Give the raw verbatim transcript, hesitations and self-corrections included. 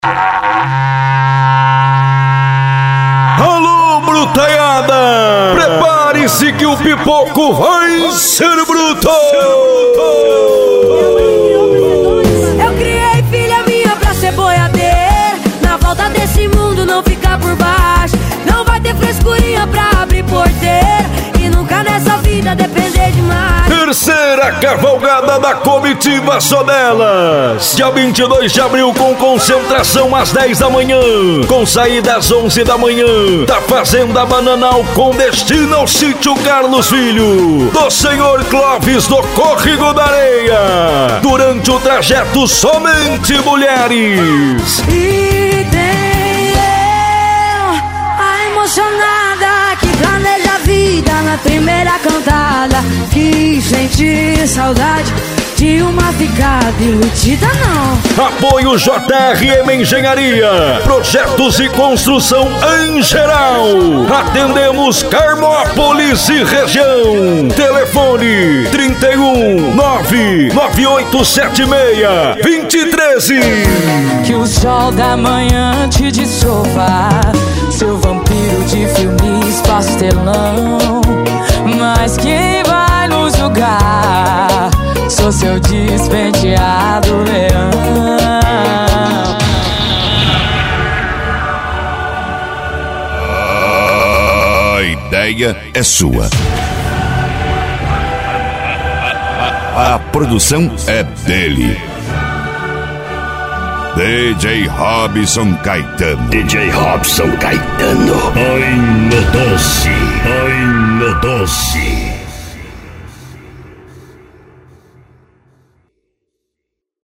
Alô, brutaiada! Prepare-se que o pipoco vai ser bruto! Eu criei filha minha pra ser boiadeira, na volta desse mundo não ficar por baixo. Não vai ter frescurinha pra abrir porteira, e nunca nessa vida depender demais. Terceira cavalgada da comitiva só delas. Dia vinte e dois de abril com concentração às dez da manhã, com saída às onze da manhã, da Fazenda Bananal com destino ao sítio Carlos Filho, do senhor Clóvis do Córrego da Areia. Durante o trajeto somente mulheres. E tem eu, a emocionada que planeja a vida na primeira cantada, que sente saudade de uma ficada iludida não. Apoio J R M Engenharia, projetos e construção em geral. Atendemos Carmópolis e região. Telefone trinta e um, nove nove oito sete seis, dois zero um três. Que o sol da manhã te desova, seu vampiro de filmes pastelão. Mas quem vai nos julgar? Sou seu despenteado leão. A ideia é sua. A produção é dele. D J Robson Caetano. D J Robson Caetano. Ai, meu doce. Ai, meu doce.